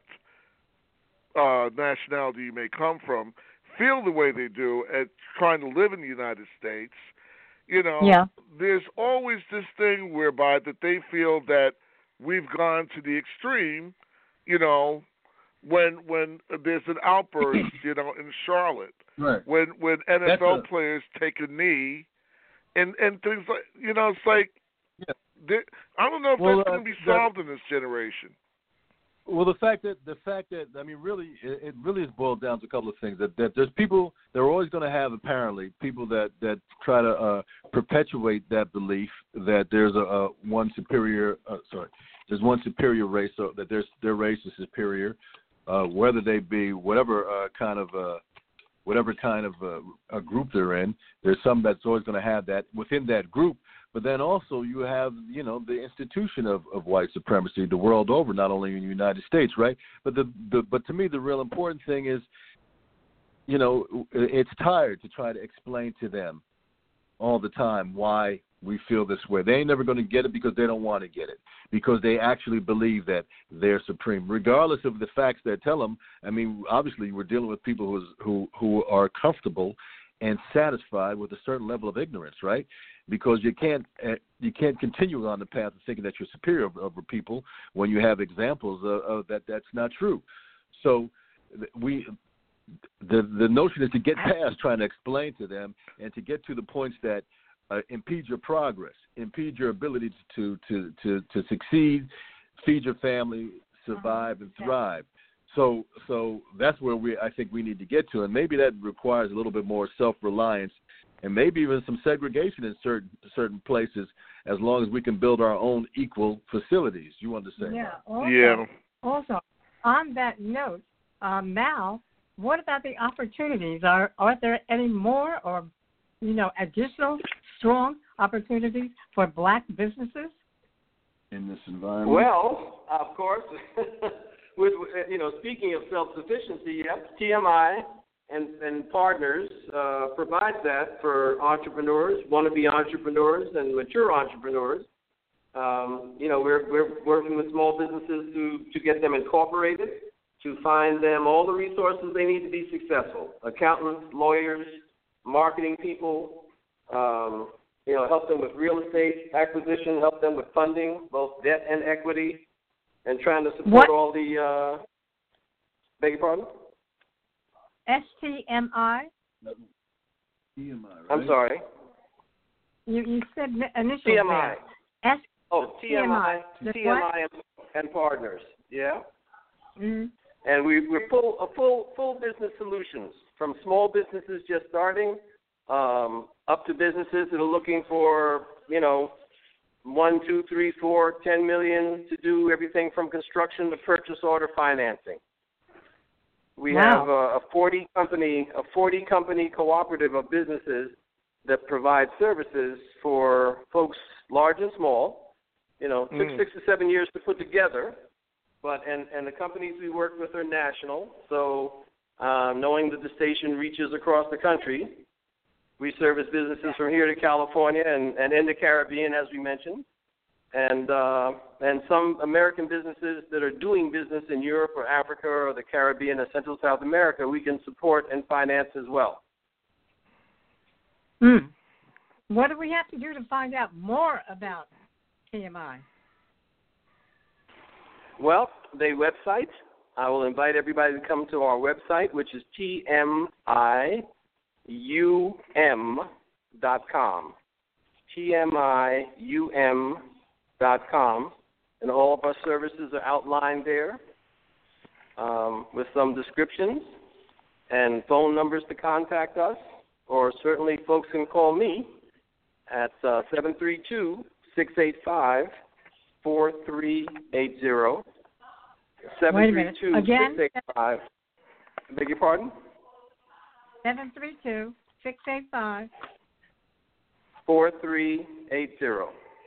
uh, nationality you may come from, feel the way they do at trying to live in the United States. You know, yeah. There's always this thing whereby that they feel that we've gone to the extreme, you know, when when there's an outburst, you know, in Charlotte, right. when when N F L That's a, players take a knee, and and things like, you know, it's like, yeah. I don't know if well, that's uh, going to be solved in this generation. Well, the fact that the fact that I mean, really, it, it really is boiled down to a couple of things. That that there's people, they're always going to have apparently people that that try to uh, perpetuate that belief that there's a, a one superior, uh, sorry, there's one superior race, so that there's their race is superior, uh, whether they be whatever uh, kind of uh, whatever kind of uh, a group they're in. There's some that's always going to have that within that group. But then also you have, you know, the institution of, of white supremacy the world over, not only in the United States, right? But the, the but to me the real important thing is, you know, it's tired to try to explain to them all the time why we feel this way. They ain't never going to get it because they don't want to get it, because they actually believe that they're supreme, regardless of the facts that tell them. I mean, obviously we're dealing with people who's, who who are comfortable and satisfied with a certain level of ignorance, right? Because you can't uh, you can't continue on the path of thinking that you're superior over, over people when you have examples of, of that that's not true. So we the the notion is to get past trying to explain to them and to get to the points that uh, impede your progress, impede your ability to to to to succeed, feed your family, survive, and thrive. So so that's where we I think we need to get to, and maybe that requires a little bit more self-reliance. And maybe even some segregation in certain certain places, as long as we can build our own equal facilities. You understand? Yeah. Also, yeah. Also, on that note, uh, Mal, what about the opportunities? Are are there any more, or you know, additional strong opportunities for black businesses in this environment? Well, of course, with you know, speaking of self-sufficiency, yep, T M I. And, and partners uh, provide that for entrepreneurs, wannabe entrepreneurs, and mature entrepreneurs. Um, you know, we're we're working with small businesses to to get them incorporated, to find them all the resources they need to be successful. Accountants, lawyers, marketing people. Um, you know, help them with real estate acquisition, help them with funding, both debt and equity, and trying to support what? all the. Uh, beg your pardon? S T M I? T M I, right? I'm sorry. You you said initials T M I. there. S- oh, T M I. The T M I and, and partners. Yeah. Mm-hmm. And we we're full a full full business solutions, from small businesses just starting, um, up to businesses that are looking for, you know, one, two, three, four, ten million to do everything from construction to purchase order financing. We wow. have a, a forty company a forty company cooperative of businesses that provide services for folks large and small. You know, took mm. six to seven years to put together, but and, and the companies we work with are national. So uh, knowing that the station reaches across the country, we service businesses from here to California and, and in the Caribbean, as we mentioned. And uh, and some American businesses that are doing business in Europe or Africa or the Caribbean or Central South America, we can support and finance as well. Mm. What do we have to do to find out more about T M I? Well, the website, I will invite everybody to come to our website, which is T M I U M dot com. T M I U M dot com. and all of our services are outlined there um, with some descriptions and phone numbers to contact us, or certainly folks can call me at uh, seven three two, six eight five, four three eight zero. Wait a minute. Again? six eight five. I beg your pardon? seven three two, six eight five. four three eight zero.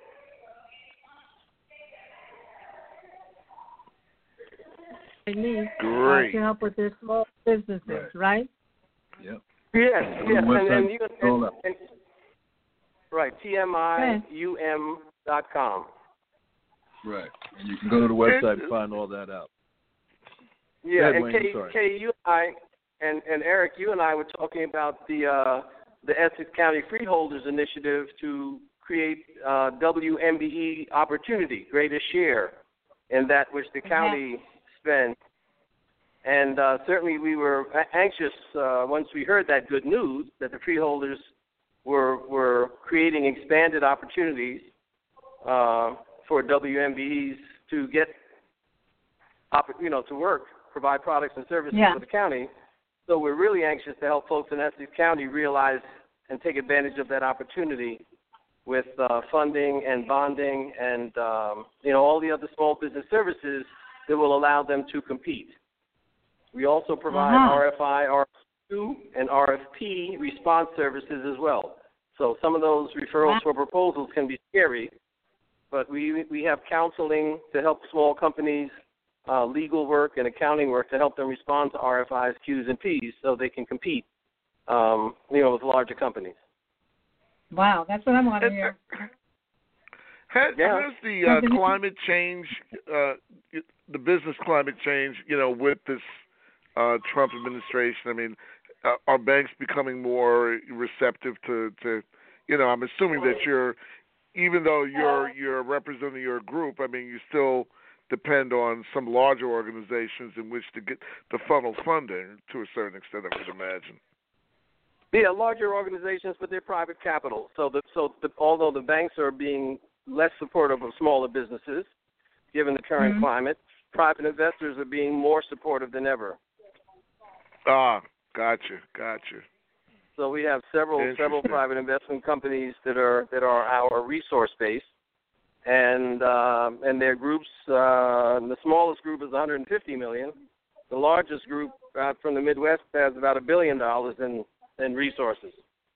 They need Great. uh, to help with their small businesses, right? right? Yep. Yes, yes. And, website, and you can, all and, that. and, right, T M I U M dot com. Right. And you can go to the website and find all that out. Yeah, Go ahead, and Wayne, Kay, sorry. Kay, you and I, and, and Eric, you and I were talking about the uh, the Essex County Freeholders Initiative to create uh, W M B E opportunity, greater share in that which the county spends. And uh, certainly we were anxious uh, once we heard that good news that the freeholders were were creating expanded opportunities uh, for W M B Es to get, you know, to work, provide products and services yeah. for the county. So we're really anxious to help folks in Essex County realize and take advantage of that opportunity with uh, funding and bonding and, um, you know, all the other small business services that will allow them to compete. We also provide uh-huh. R F I, R F Q, and R F P response services as well. So some of those referrals for proposals can be scary, but we we have counseling to help small companies, uh, legal work and accounting work to help them respond to R F Is, Qs, and Ps so they can compete, um, you know, with larger companies. Wow, that's what I want to hear. Has, Yeah. has the uh, climate change, uh, the business climate change, you know, with this uh, Trump administration, I mean, uh, are banks becoming more receptive to, to, you know, I'm assuming that you're, even though you're you're representing your group, I mean, you still depend on some larger organizations in which to get to funnel funding to a certain extent, I would imagine. Yeah, larger organizations, but they're private capital. So, the, so the, although the banks are being less supportive of smaller businesses, given the current mm-hmm. climate, private investors are being more supportive than ever. Ah, gotcha, gotcha. So we have several several private investment companies that are that are our resource base, and uh, and their groups. Uh, the smallest group is one hundred fifty million. The largest group uh, from the Midwest has about a billion dollars in in resources.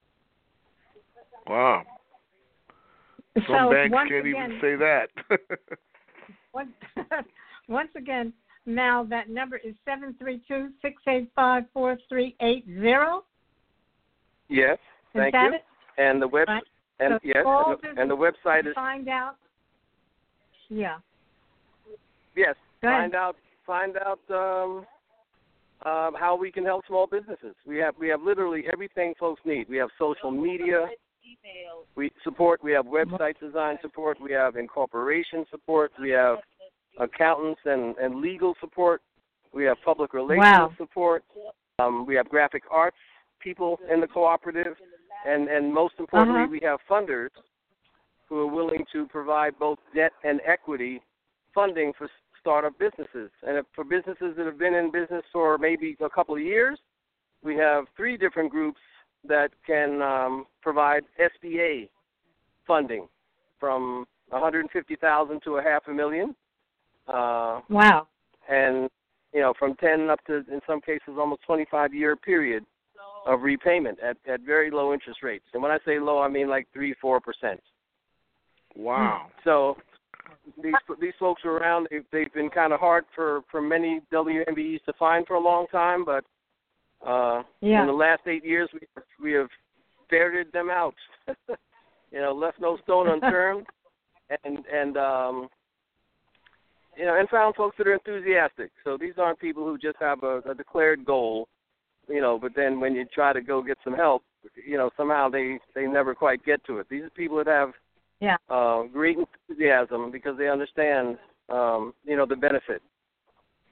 Wow. Some so banks once can't again, even say that. once, once again, now that number is seven three two, six eight five, four three eight zero. Yes, thank is that you. It? And the web right. and so yes, and the, and the website is find out. Yeah. Yes, Go find ahead. out find out um, uh, how we can help small businesses. We have we have literally everything folks need. We have social media. We support. We have website design support. We have incorporation support. We have accountants and, and legal support. We have public relations wow. support. Um, we have graphic arts people in the cooperative. And, and most importantly, uh-huh. we have funders who are willing to provide both debt and equity funding for startup businesses. And if, for businesses that have been in business for maybe a couple of years, we have three different groups that can um, provide S B A funding from one hundred fifty thousand dollars to a half a million. Uh, wow. And, you know, from ten up to, in some cases, almost twenty-five year period of repayment at, at very low interest rates. And when I say low, I mean like three, four percent. Wow. So these these folks are around. They've, they've been kind of hard for, for many W M B Es to find for a long time, but uh, yeah. in the last eight years, we we have ferreted them out. you know, left no stone unturned, and and um, you know, and found folks that are enthusiastic. So these aren't people who just have a, a declared goal, you know. But then when you try to go get some help, you know, somehow they they never quite get to it. These are people that have yeah. uh, great enthusiasm because they understand, um, you know, the benefit.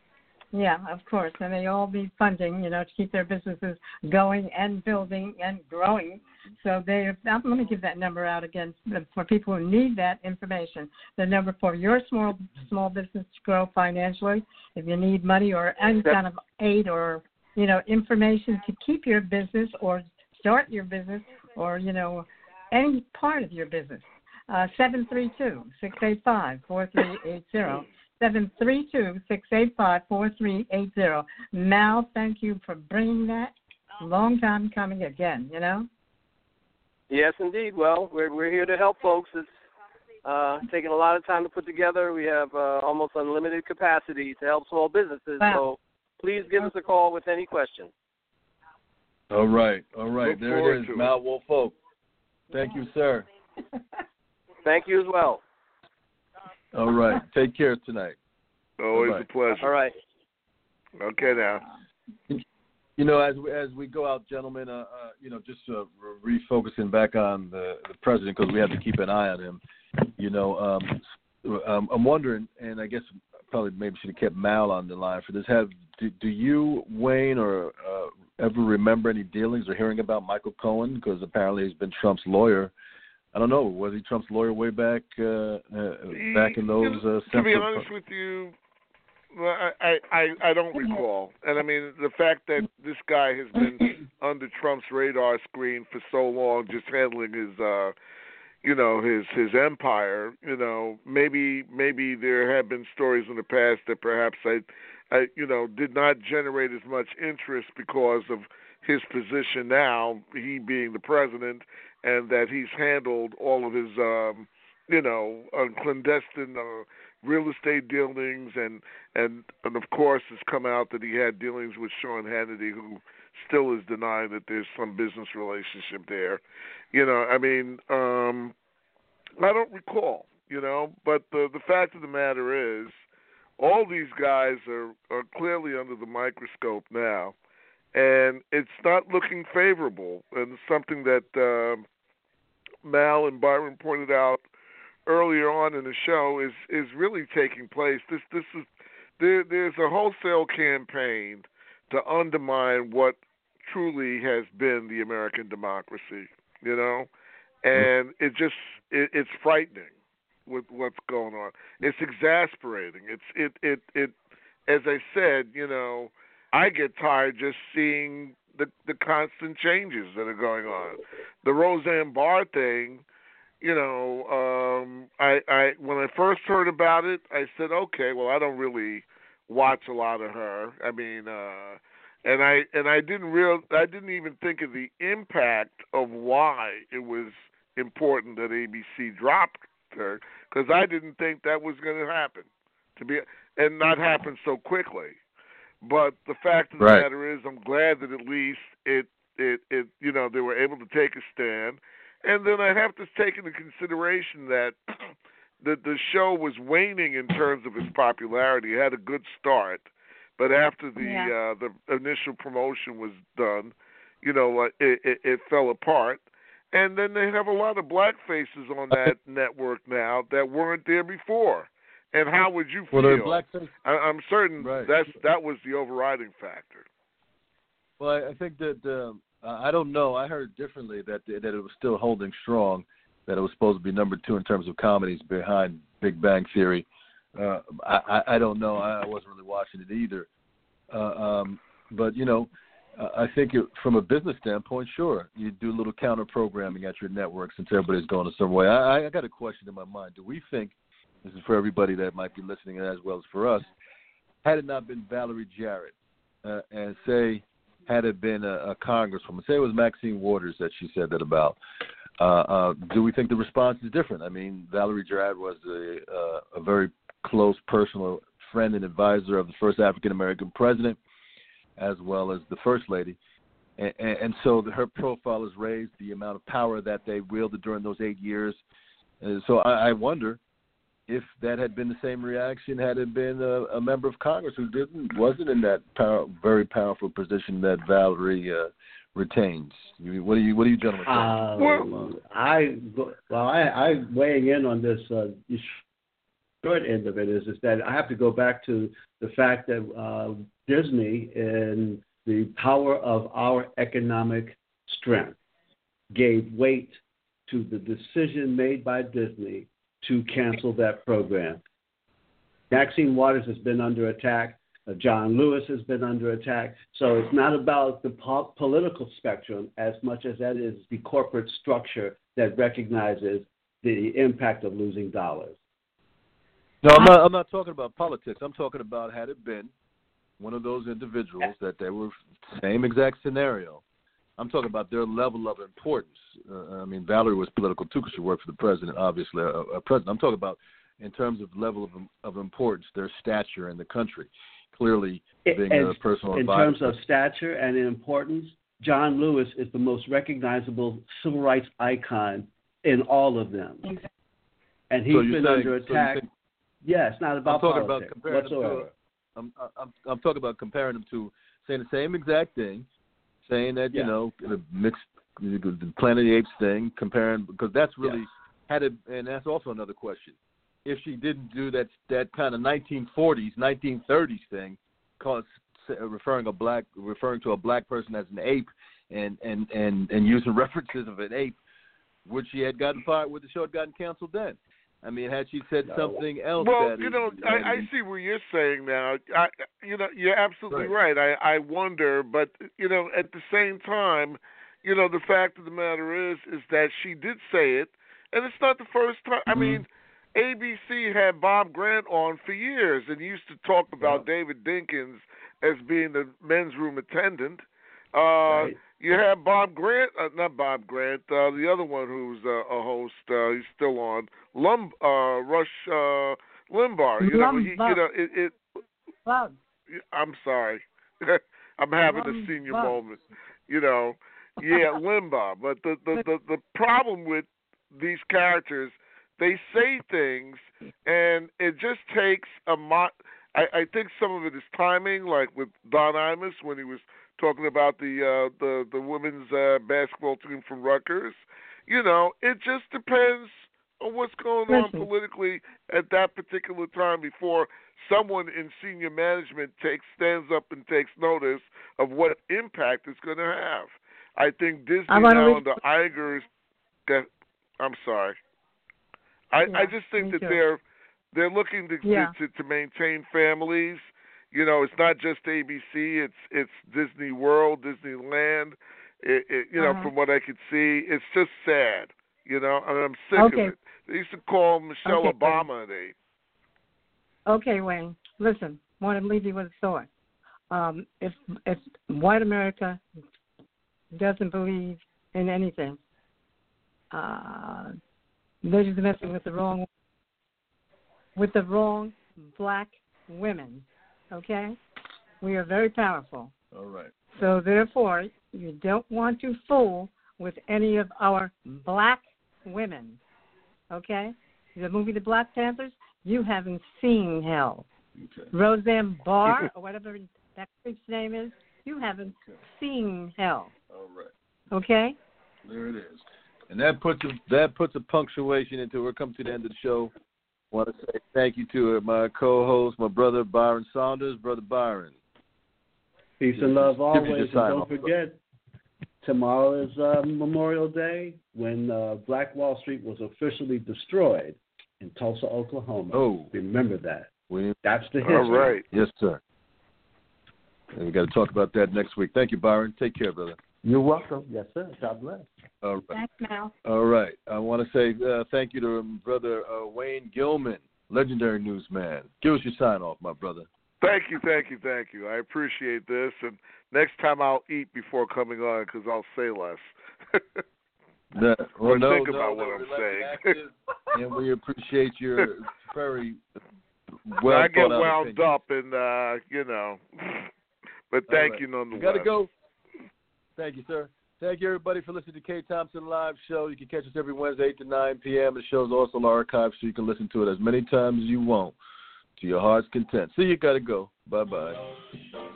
Yeah, of course. And they all need funding, you know, to keep their businesses going and building and growing. So they, let me give that number out again for people who need that information. The number for your small small business to grow financially, if you need money or any kind of aid or, you know, information to keep your business or start your business or, you know, any part of your business. Uh, seven three two, six eight five, four three eight zero. seven three two, six eight five, four three eight zero. Mal, thank you for bringing that. Long time coming again, you know? Yes, indeed. Well, we're we're here to help folks. It's uh, taking a lot of time to put together. We have uh, almost unlimited capacity to help small businesses. Wow. So please give us a call with any questions. All right, all right. Look there forward it is, to it. Mal Wolfolk. Thank you, sir. Thank you as well. All right. Take care tonight. Always Bye-bye. a pleasure. All right. Okay, now. You know, as we, as we go out, gentlemen, uh, uh, you know, just uh, refocusing back on the, the president because we have to keep an eye on him. You know, um, um, I'm wondering, and I guess probably maybe should have kept Mal on the line for this. Have do, do you, Wayne, or uh, ever remember any dealings or hearing about Michael Cohen? Because apparently he's been Trump's lawyer. I don't know. Was he Trump's lawyer way back uh, uh, back in those? Uh, to be central- honest with you, well, I, I I don't recall. And I mean, the fact that this guy has been under Trump's radar screen for so long, just handling his, uh, you know, his his empire. You know, maybe maybe there have been stories in the past that perhaps I, I you know, did not generate as much interest because of his position now, he being the president, and that he's handled all of his, um, you know, uh, clandestine uh, real estate dealings, and, and and of course it's come out that he had dealings with Sean Hannity, who still is denying that there's some business relationship there. You know, I mean, um, I don't recall, you know, but the the fact of the matter is, all these guys are, are clearly under the microscope now, and it's not looking favorable, and it's something that uh, Mal and Byron pointed out earlier on in the show is, is really taking place. This this is there. There's a wholesale campaign to undermine what truly has been the American democracy. You know, and it just it, it's frightening with what's going on. It's exasperating. It's it it it. As I said, you know, I get tired just seeing the the constant changes that are going on. The Roseanne Barr thing. You know, um, I, I when I first heard about it, I said, okay, well, I don't really watch a lot of her. I mean, uh, and I and I didn't real I didn't even think of the impact of why it was important that A B C dropped her, because I didn't think that was going to happen, to be and not happen so quickly. But the fact of the right. matter is, I'm glad that at least it it it you know they were able to take a stand. And then I have to take into consideration that the the show was waning in terms of its popularity. It had a good start, but after the yeah. uh, the initial promotion was done, you know, uh, it, it, it fell apart. And then they have a lot of black faces on that network now that weren't there before. And how would you feel? Well, they're black faces. I, I'm certain right. that's that was the overriding factor. Well, I, I think that. Um, Uh, I don't know. I heard differently that that it was still holding strong, that it was supposed to be number two in terms of comedies behind Big Bang Theory. Uh, I, I, I don't know. I wasn't really watching it either. Uh, um, but, you know, uh, I think it, from a business standpoint, sure, you do a little counter-programming at your network since everybody's going a certain way. I, I got a question in my mind. Do we think, this is for everybody that might be listening as well as for us, had it not been Valerie Jarrett uh, and say, had it been a, a congresswoman, say it was Maxine Waters that she said that about, uh, uh, do we think the response is different? I mean, Valerie Jarrett was a, uh, a very close personal friend and advisor of the first African-American president, as well as the first lady. And, and, and so the, her profile is raised, the amount of power that they wielded during those eight years. And so I, I wonder if that had been the same reaction had it been a, a member of Congress who didn't wasn't in that power, very powerful position that Valerie uh, retains. What do you what do you gentlemen think? Uh, well, I well I, I weighing in on this uh, short end of it is, is that I have to go back to the fact that uh, Disney and the power of our economic strength gave weight to the decision made by Disney to cancel that program. Maxine Waters has been under attack. Uh, John Lewis has been under attack. So it's not about the po- political spectrum as much as that is the corporate structure that recognizes the impact of losing dollars. No, I'm not. I'm not talking about politics. I'm talking about had it been one of those individuals that they were same exact scenario. I'm talking about their level of importance. Uh, I mean, Valerie was political too because she worked for the president, obviously, a, a president. I'm talking about in terms of level of, of importance, their stature in the country. Clearly, being and a personal in advisor. terms of stature and importance, John Lewis is the most recognizable civil rights icon in all of them. Exactly. And he's so you're been saying, under so attack. think, yeah, it's not about I'm talking politics about comparing whatsoever. Them to, I'm, I'm, I'm talking about comparing them to saying the same exact thing, saying that, yeah. you know, the mixed the Planet of the Apes thing, comparing, because that's really, yes. had it, and that's also another question. If she didn't do that that kind of nineteen forties, nineteen thirties thing, cause, referring a black referring to a black person as an ape, and, and, and, and using references of an ape, would she have gotten fired? Would the show have gotten canceled then? I mean, had she said no. something else? Well, that you is, know, I, I see what you're saying now. I, you know, you're absolutely right. right. I, I wonder, but you know, at the same time, you know, the fact of the matter is, is that she did say it, and it's not the first time. Mm-hmm. I mean. A B C had Bob Grant on for years and used to talk about yeah. David Dinkins as being the men's room attendant. Uh, right. You have Bob Grant, uh, not Bob Grant, uh, the other one who's uh, a host. Uh, he's still on. Lum, uh, Rush uh, Limbaugh. You know, he, you know, it. it Bob. I'm sorry, I'm having Lum, a senior Bob. moment. You know, yeah, Limbaugh. But the the, the the problem with these characters. They say things, and it just takes a mo- I, I think some of it is timing, like with Don Imus when he was talking about the uh, the the women's uh, basketball team from Rutgers. You know, it just depends on what's going on Listen. politically at that particular time before someone in senior management takes stands up and takes notice of what impact it's going to have. I think Disney I now read- and the Igers. I'm sorry. I, yeah, I just think that too. they're they're looking to, yeah. to to maintain families. You know, it's not just A B C. It's it's Disney World, Disneyland. It, it, you know, uh-huh. from what I could see, it's just sad. You know, and I'm sick okay. of it. They used to call Michelle okay, Obama. They. Okay, Wayne. Listen, I want to leave you with a thought. Um, if if white America doesn't believe in anything, uh, they're just messing with the wrong with the wrong black women. Okay? We are very powerful. All right. So therefore, you don't want to fool with any of our black women. Okay? The movie The Black Panthers, you haven't seen hell. Okay. Roseanne Barr, or whatever that creep's name is, you haven't okay. seen hell. All right. Okay? There it is. And that puts a, that puts a punctuation into it. We're coming to the end of the show. I want to say thank you to my co-host, my brother Byron Saunders. Brother Byron. Peace and love always. And don't forget, tomorrow is uh, Memorial Day when uh, Black Wall Street was officially destroyed in Tulsa, Oklahoma. Oh. Remember that. We, That's the history. All right. Yes, sir. And we got to talk about that next week. Thank you, Byron. Take care, brother. You're welcome. Yes, sir. God bless. All right. Thanks, Mal. All right. I want to say uh, thank you to um, brother uh, Wayne Gilman, legendary newsman. Give us your sign off, my brother. Thank you, thank you, thank you. I appreciate this. And next time I'll eat before coming on because I'll say less. no, well, or no, think no, about no, what I'm saying. active, and we appreciate your very well I get thought out wound opinion. up and, uh, you know. But thank right. you nonetheless. We got to go. Thank you, sir. Thank you, everybody, for listening to Kay Thompson Live Show. You can catch us every Wednesday, eight to nine p.m. The show's also archived, so you can listen to it as many times as you want, to your heart's content. See, you got to go. Bye-bye.